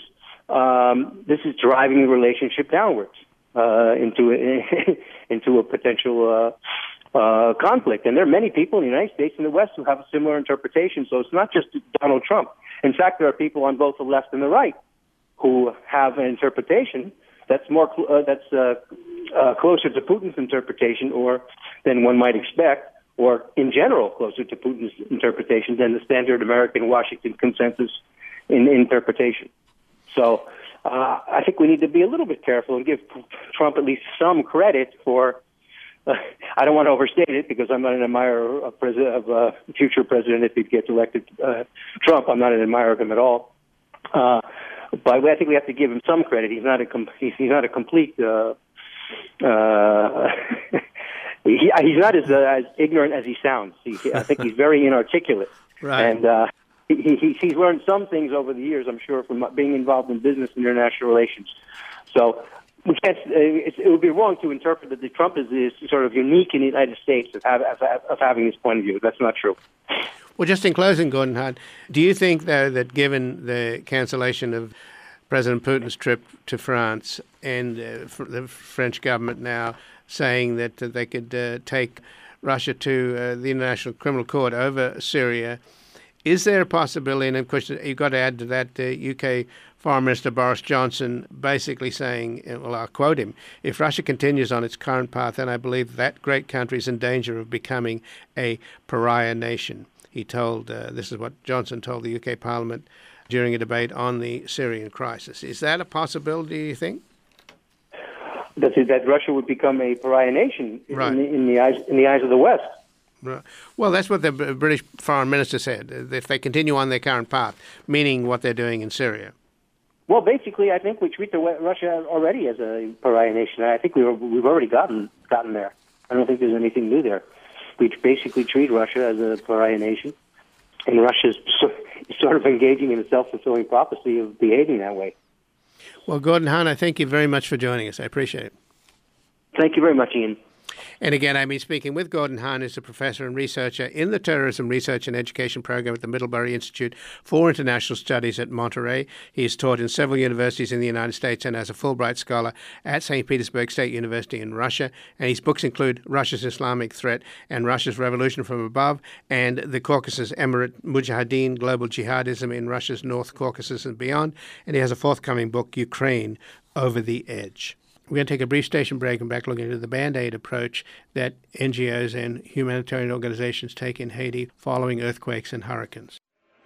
um, this is driving the relationship downwards. Uh, into a, into a potential uh, uh, conflict. And there are many people in the United States and the West who have a similar interpretation. So it's not just Donald Trump. In fact, there are people on both the left and the right who have an interpretation that's more cl- uh, that's uh, uh, closer to Putin's interpretation, or than one might expect, or in general closer to Putin's interpretation than the standard American Washington consensus in interpretation. So. Uh, I think we need to be a little bit careful and give Trump at least some credit for, uh, I don't want to overstate it because I'm not an admirer of, pres- of uh, future president if he gets elected, uh, Trump. I'm not an admirer of him at all. Uh, but I think we have to give him some credit. He's not a, com- he's, he's not a complete, uh, uh, he, he's not as, uh, as ignorant as he sounds. He, I think he's very inarticulate. Right. And, uh, He, he, he's learned some things over the years, I'm sure, from being involved in business and international relations. So we can't, it, it would be wrong to interpret that Trump is, is sort of unique in the United States of, have, of, of having this point of view. That's not true. Well, just in closing, Gordon Hahn, do you think, though, that given the cancellation of President Putin's trip to France and uh, the French government now saying that uh, they could uh, take Russia to uh, the International Criminal Court over Syria, Is there a possibility, and of course you've got to add to that the U K Foreign Minister Boris Johnson basically saying, well, I'll quote him, if Russia continues on its current path, then I believe that great country is in danger of becoming a pariah nation. He told, uh, this is what Johnson told the U K Parliament during a debate on the Syrian crisis. Is that a possibility, do you think? That, that Russia would become a pariah nation right. in, the, in, the eyes, in the eyes of the West. Right. Well, that's what the British Foreign Minister said, if they continue on their current path, meaning what they're doing in Syria. Well, basically, I think we treat the, Russia already as a pariah nation. I think we were, we've already gotten gotten there. I don't think there's anything new there. We basically treat Russia as a pariah nation, and Russia is sort of engaging in a self-fulfilling prophecy of behaving that way. Well, Gordon Hahn, I thank you very much for joining us. I appreciate it. Thank you very much, Ian. And again, I've been speaking with Gordon Hahn, who's a professor and researcher in the Terrorism Research and Education Program at the Middlebury Institute for International Studies at Monterey. He has taught in several universities in the United States and as a Fulbright Scholar at Saint Petersburg State University in Russia. And his books include Russia's Islamic Threat and Russia's Revolution from Above, and the Caucasus Emirate Mujahideen, Global Jihadism in Russia's North Caucasus and Beyond. And he has a forthcoming book, Ukraine, Over the Edge. We're going to take a brief station break and back looking into the Band-Aid approach that N G Os and humanitarian organizations take in Haiti following earthquakes and hurricanes.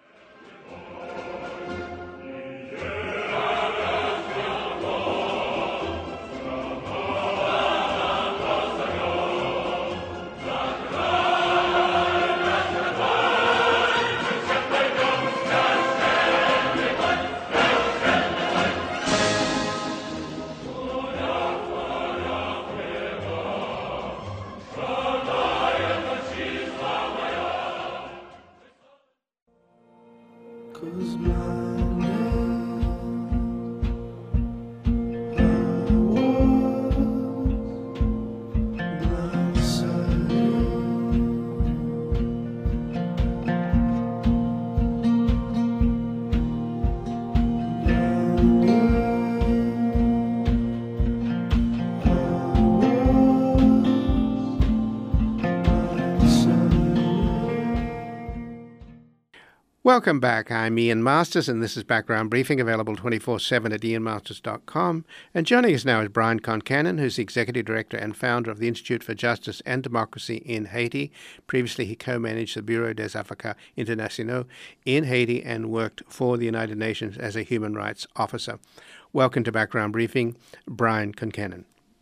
Welcome back. I'm Ian Masters, and this is Background Briefing, available twenty-four seven at ian masters dot com. And joining us now is Brian Concannon, who's the Executive Director and Founder of the Institute for Justice and Democracy in Haiti. Previously, he co-managed the Bureau des Affaires Internationaux in Haiti and worked for the United Nations as a human rights officer. Welcome to Background Briefing, Brian Concannon.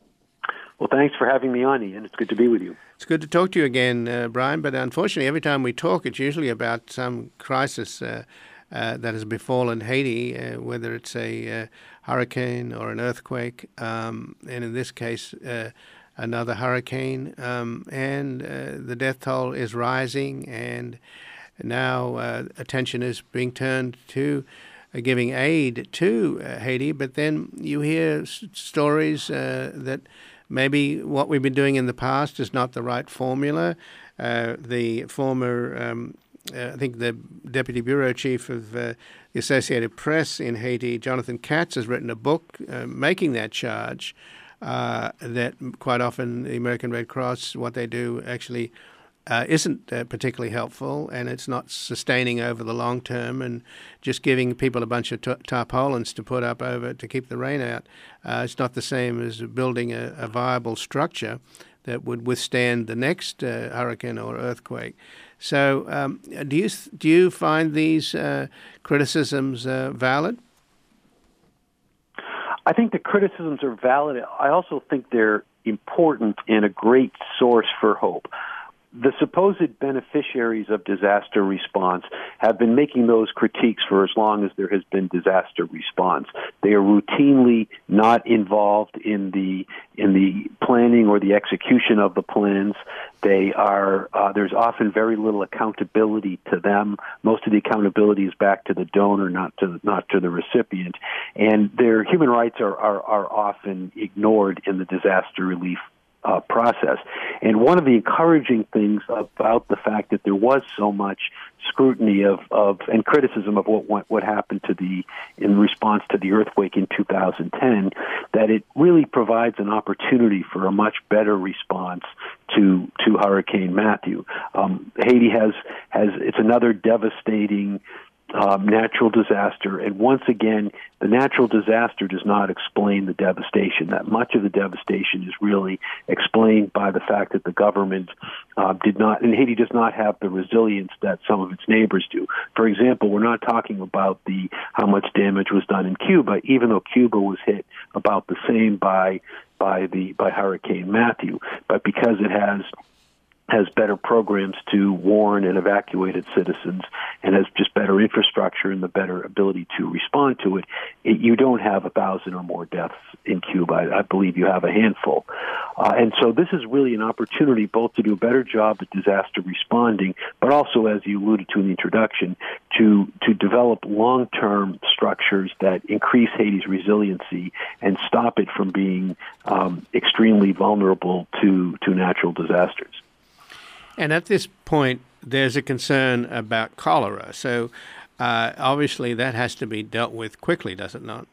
Well, thanks for having me on, Ian. It's good to be with you. It's good to talk to you again, uh, Brian, but unfortunately every time we talk it's usually about some crisis uh, uh, that has befallen Haiti, uh, whether it's a uh, hurricane or an earthquake, um, and in this case uh, another hurricane, um, and uh, the death toll is rising, and now uh, attention is being turned to uh, giving aid to uh, Haiti, but then you hear s- stories uh, that maybe what we've been doing in the past is not the right formula. Uh, the former, um, uh, I think the Deputy Bureau Chief of uh, the Associated Press in Haiti, Jonathan Katz, has written a book uh, making that charge, uh, that quite often the American Red Cross, what they do actually Uh, isn't uh, particularly helpful, and it's not sustaining over the long term, and just giving people a bunch of t- tarpaulins to put up over to keep the rain out. Uh, it's not the same as building a, a viable structure that would withstand the next uh, hurricane or earthquake. So, um, do you do you find these uh, criticisms uh, valid? I think the criticisms are valid. I also think they're important and a great source for hope. The supposed beneficiaries of disaster response have been making those critiques for as long as there has been disaster response. They are routinely not involved in the in the planning or the execution of the plans. They are uh, there's often very little accountability to them. Most of the accountability is back to the donor, not to not to the recipient. And their human rights are are, are often ignored in the disaster relief Uh, process. And one of the encouraging things about the fact that there was so much scrutiny of, of and criticism of what, what what happened to the in response to the earthquake in two thousand ten, that it really provides an opportunity for a much better response to to Hurricane Matthew. Um, Haiti has has it's another devastating Um, natural disaster, and once again, the natural disaster does not explain the devastation. That much of the devastation is really explained by the fact that the government uh, did not, and Haiti does not have the resilience that some of its neighbors do. For example, we're not talking about the how much damage was done in Cuba, even though Cuba was hit about the same by by the by Hurricane Matthew, but because it has has better programs to warn and evacuate its citizens and has just better infrastructure and the better ability to respond to it, it you don't have a thousand or more deaths in Cuba. I, I believe you have a handful. Uh, and so this is really an opportunity both to do a better job at disaster responding, but also, as you alluded to in the introduction, to, to develop long-term structures that increase Haiti's resiliency and stop it from being um, extremely vulnerable to, to natural disasters. And at this point, there's a concern about cholera. So uh, obviously that has to be dealt with quickly, does it not?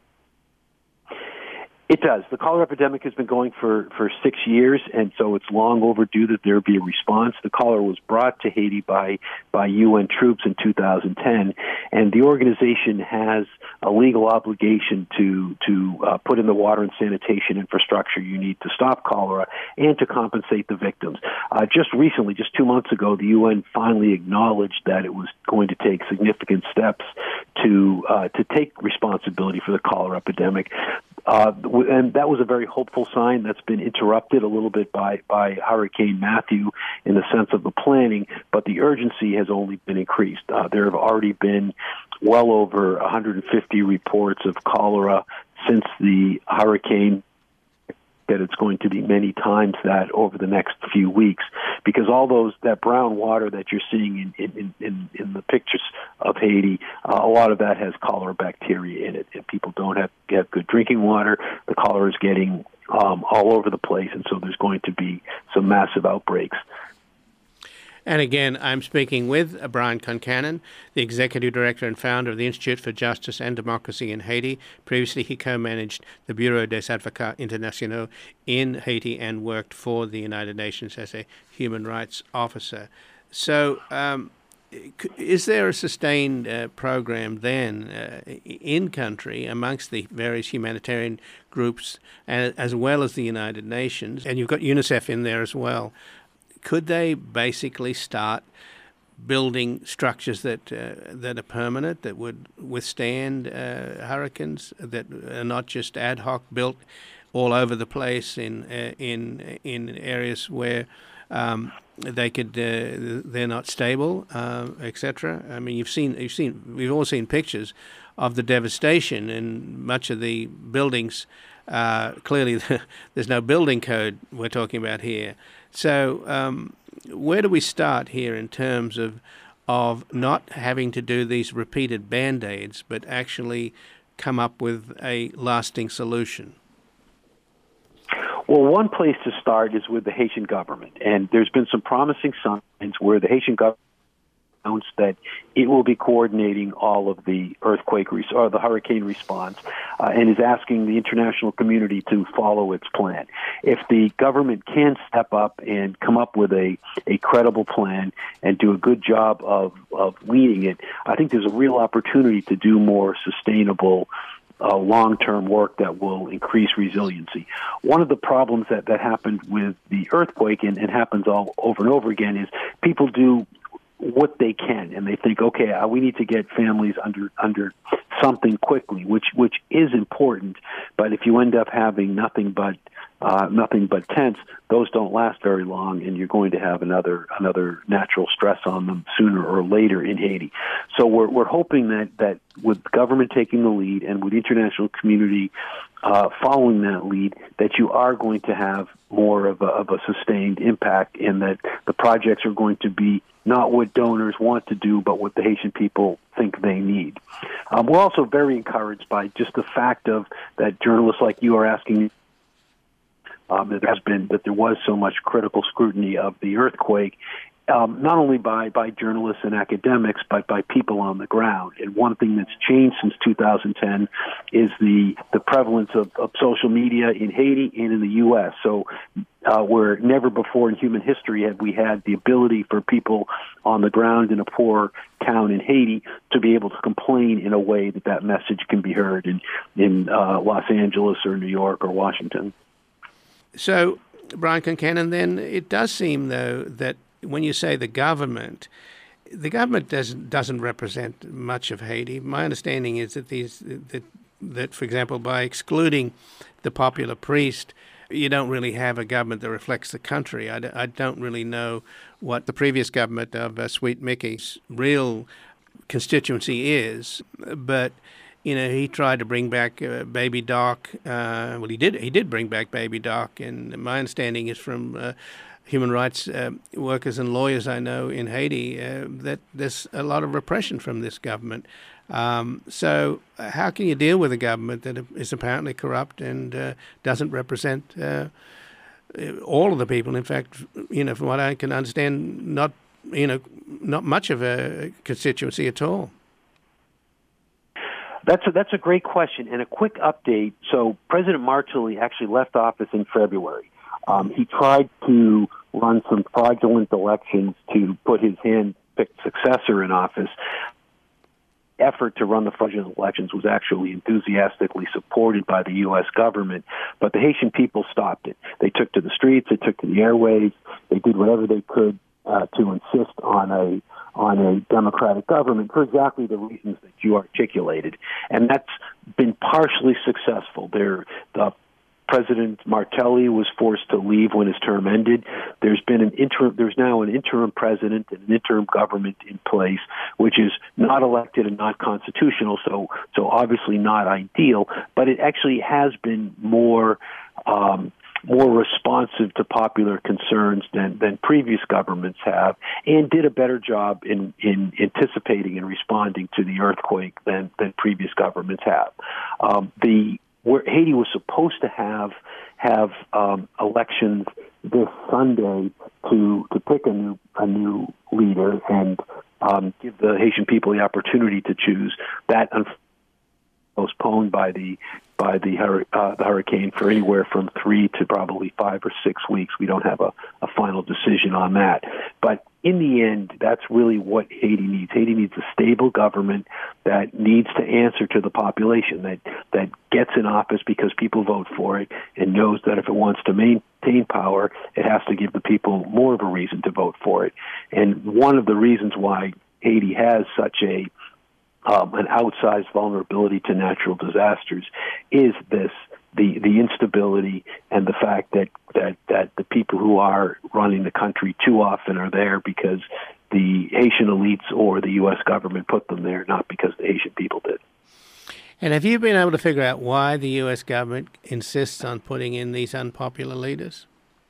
It does. The cholera epidemic has been going for, for six years, and so it's long overdue that there be a response. The cholera was brought to Haiti by, by U N troops in two thousand ten, and the organization has a legal obligation to, to uh, put in the water and sanitation infrastructure you need to stop cholera and to compensate the victims. Uh, just recently, just two months ago, the U N finally acknowledged that it was going to take significant steps to uh, to take responsibility for the cholera epidemic. Uh, and that was a very hopeful sign that's been interrupted a little bit by, by Hurricane Matthew in the sense of the planning, but the urgency has only been increased. Uh, there have already been well over one hundred fifty reports of cholera since the hurricane, that it's going to be many times that over the next few weeks, because all those that brown water that you're seeing in in, in, in the pictures of Haiti, uh, a lot of that has cholera bacteria in it, and people don't have, have good drinking water. The cholera is getting um, all over the place, and so there's going to be some massive outbreaks. And again, I'm speaking with Brian Concannon, the Executive Director and founder of the Institute for Justice and Democracy in Haiti. Previously, he co-managed the Bureau des Advocats Internationaux in Haiti and worked for the United Nations as a human rights officer. So um, is there a sustained uh, program then uh, in country amongst the various humanitarian groups and, as well as the United Nations? And you've got UNICEF in there as well. Could they basically start building structures that uh, that are permanent, that would withstand uh, hurricanes, that are not just ad hoc, built all over the place in uh, in in areas where um, they could uh, they're not stable, uh, et cetera? I mean, you've seen you've seen we've all seen pictures of the devastation in much of the buildings. Uh, clearly, there's no building code we're talking about here. So um, where do we start here in terms of of not having to do these repeated Band-Aids, but actually come up with a lasting solution? Well, one place to start is with the Haitian government, and there's been some promising signs where the Haitian government announced that it will be coordinating all of the earthquake res- or the hurricane response, uh, and is asking the international community to follow its plan. If the government can step up and come up with a, a credible plan and do a good job of, of leading it, I think there's a real opportunity to do more sustainable Uh, long-term work that will increase resiliency. One of the problems that, that happened with the earthquake, and, and happens all over and over again, is people do what they can, and they think, okay, uh, we need to get families under under something quickly, which which is important. But if you end up having nothing but uh, nothing but tents, those don't last very long, and you're going to have another another natural stress on them sooner or later in Haiti. So we're we're hoping that that with government taking the lead and with the international community uh, following that lead, that you are going to have more of a, of a sustained impact, and that the projects are going to be not what donors want to do, but what the Haitian people think they need. Um, we're also very encouraged by just the fact of that journalists like you are asking. Um, that there has been that there was so much critical scrutiny of the earthquake, um, not only by, by journalists and academics, but by people on the ground. And one thing that's changed since two thousand ten is the, the prevalence of, of social media in Haiti and in the U S. So uh, where never before in human history had we had the ability for people on the ground in a poor town in Haiti to be able to complain in a way that that message can be heard in, in uh, Los Angeles or New York or Washington. So, Brian Concannon, then it does seem, though, that when you say the government, the government doesn't doesn't represent much of Haiti. My understanding is that these that that, for example, by excluding the popular priest, you don't really have a government that reflects the country. I, I don't really know what the previous government of uh, Sweet Mickey's real constituency is, but you know, he tried to bring back uh, Baby Doc. Uh, well, he did. He did bring back Baby Doc, and my understanding is from uh, human rights uh, workers and lawyers I know in Haiti uh, that there's a lot of repression from this government. Um, so, uh, how can you deal with a government that is apparently corrupt and uh, doesn't represent uh, all of the people? In fact, you know, from what I can understand, not you know, not much of a constituency at all. That's a, that's a great question, and a quick update. So President Martelly actually left office in February. Um, he tried to run some fraudulent elections to put his hand-picked successor in office. Effort to run the fraudulent elections was actually enthusiastically supported by the U S government, but the Haitian people stopped it. They took to the streets, they took to the airwaves, they did whatever they could uh, to insist on a on a democratic government for exactly the reasons that you articulated. And that's been partially successful. There, the President Martelly was forced to leave when his term ended. There's been an interim, there's now an interim president and an interim government in place, which is not elected and not constitutional, so so obviously not ideal, but it actually has been more um, more responsive to popular concerns than, than previous governments have, and did a better job in, in anticipating and responding to the earthquake than, than previous governments have. Um, the where Haiti was supposed to have have um, elections this Sunday to to pick a new a new leader and um, give the Haitian people the opportunity to choose. That un- postponed by the by the, hur- uh, the hurricane for anywhere from three to probably five or six weeks. We don't have a, a final decision on that. But in the end, that's really what Haiti needs. Haiti needs a stable government that needs to answer to the population, that, that gets in office because people vote for it and knows that if it wants to maintain power, it has to give the people more of a reason to vote for it. And one of the reasons why Haiti has such a Um, an outsized vulnerability to natural disasters is this, the, the instability and the fact that, that, that the people who are running the country too often are there because the Haitian elites or the U S government put them there, not because the Haitian people did. And have you been able to figure out why the U S government insists on putting in these unpopular leaders?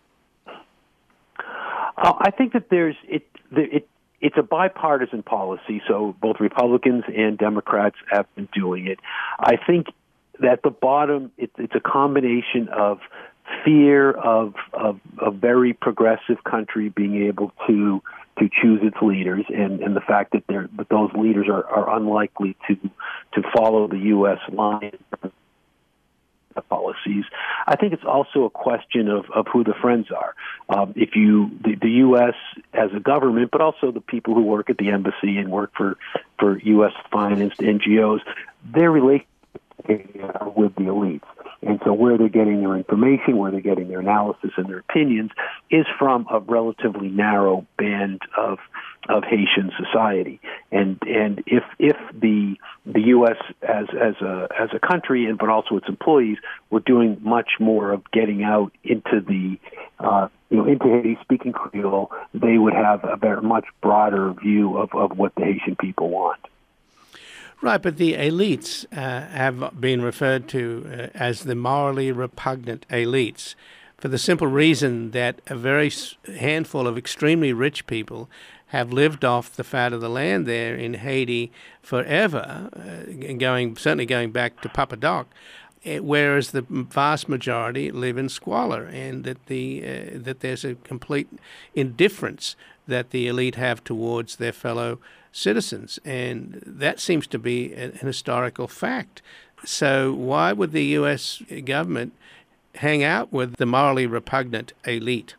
Uh, I think that there's it. it It's a bipartisan policy, so both Republicans and Democrats have been doing it. I think that at the bottom, it, it's a combination of fear of, of a very progressive country being able to to choose its leaders, and, and the fact that they're that those leaders are, are unlikely to to follow the U S line policies. I think it's also a question of, of who the friends are. Um, if you, the, the U S as a government, but also the people who work at the embassy and work for, for U S financed N G Os, their relationship with the elites. And so where they're getting their information, where they're getting their analysis and their opinions is from a relatively narrow band of of Haitian society. And and if if the the U S as as a as a country and but also its employees were doing much more of getting out into the uh, you know into Haiti speaking Creole, they would have a very much broader view of, of what the Haitian people want. Right, but the elites uh, have been referred to uh, as the morally repugnant elites for the simple reason that a very handful of extremely rich people have lived off the fat of the land there in Haiti forever, uh, going certainly going back to Papa Doc, whereas the vast majority live in squalor, and that the uh, that there's a complete indifference that the elite have towards their fellow citizens. And that seems to be an historical fact. So why would the U S government hang out with the morally repugnant elite?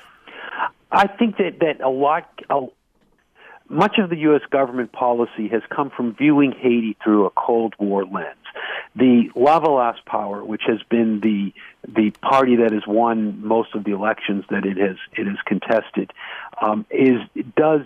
I think that, that a lot, a, much of the U S government policy has come from viewing Haiti through a Cold War lens. The Lavalas power, which has been the the party that has won most of the elections that it has it has contested, um, is does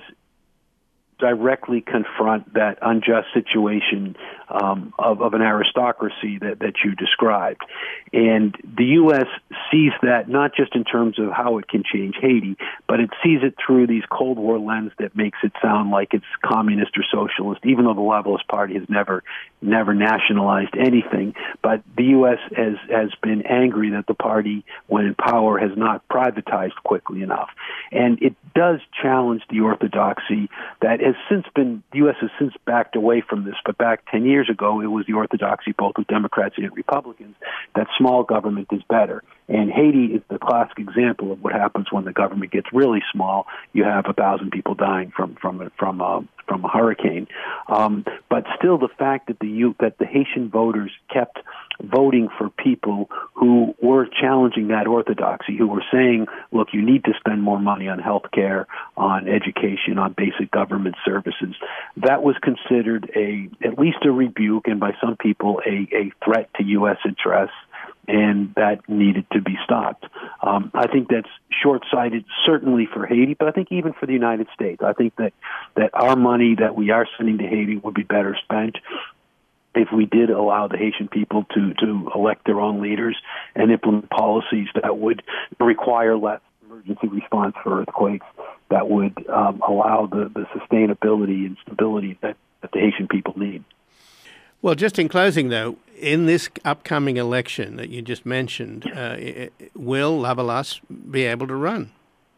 directly confront that unjust situation um, of, of an aristocracy that, that you described. And the U S sees that not just in terms of how it can change Haiti, but it sees it through these Cold War lens that makes it sound like it's communist or socialist, even though the Levelist Party has never never nationalized anything. But the U S has, has been angry that the party, when in power, has not privatized quickly enough. And it does challenge the orthodoxy that has since been, the U S has since backed away from this, but back ten years ago, it was the orthodoxy, both with Democrats and Republicans, that small government is better. And Haiti is the classic example of what happens when the government gets really small. You have a thousand people dying from from from a, from a hurricane. Um, but still, the fact that the U, that the Haitian voters kept voting for people who were challenging that orthodoxy, who were saying, look, you need to spend more money on health care, on education, on basic government services. That was considered a at least a rebuke, and by some people, a, a threat to U S interests, and that needed to be stopped. Um, I think that's short-sighted, certainly for Haiti, but I think even for the United States. I think that, that our money that we are sending to Haiti would be better spent if we did allow the Haitian people to, to elect their own leaders and implement policies that would require less emergency response for earthquakes, that would um, allow the, the sustainability and stability that, that the Haitian people need. Well, just in closing, though, in this upcoming election that you just mentioned, uh, will Lavalas be able to run?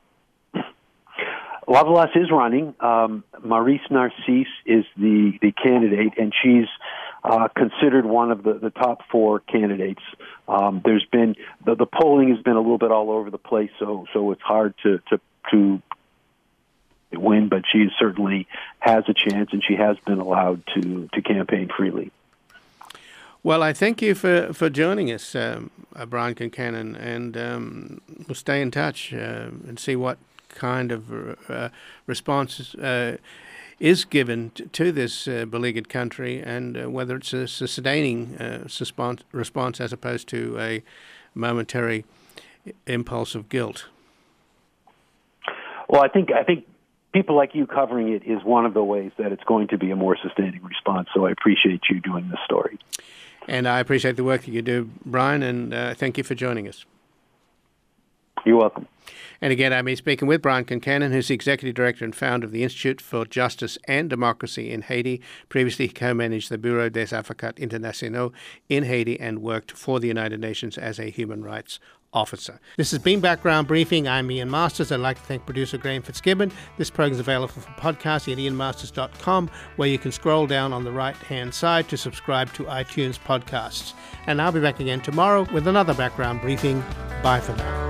Lavalas is running. Um, Maurice Narcisse is the, the candidate, and she's uh, considered one of the, the top four candidates. Um, there's been the, the polling has been a little bit all over the place, so so it's hard to to, to win, but she certainly has a chance, and she has been allowed to, to campaign freely. Well, I thank you for, for joining us, um, uh, Brian Concannon, and um, we'll stay in touch uh, and see what kind of uh, response uh, is given t- to this uh, beleaguered country, and uh, whether it's a, a sustaining uh, suspense, response as opposed to a momentary impulse of guilt. Well, I think I think people like you covering it is one of the ways that it's going to be a more sustaining response. So I appreciate you doing this story. And I appreciate the work that you do, Brian, and uh, thank you for joining us. You're welcome. And again, I've been speaking with Brian Concannon, who's the Executive Director and founder of the Institute for Justice and Democracy in Haiti. Previously, he co-managed the Bureau des Avocats Internationaux in Haiti and worked for the United Nations as a human rights officer. This has been Background Briefing. I'm Ian Masters. I'd like to thank producer Graham Fitzgibbon. This program is available for podcast at ian masters dot com, where you can scroll down on the right-hand side to subscribe to iTunes podcasts. And I'll be back again tomorrow with another Background Briefing. Bye for now.